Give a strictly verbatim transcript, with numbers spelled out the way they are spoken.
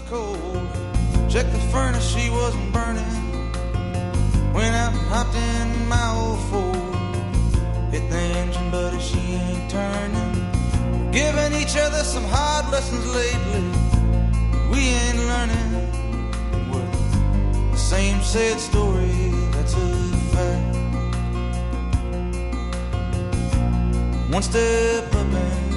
cold. Checked the furnace, she wasn't burning. Went out and hopped in my old Ford. Hit the engine, buddy, she ain't turning. Giving each other some hard lessons lately. We ain't learning. We're the same sad story, that's a fact. One step up and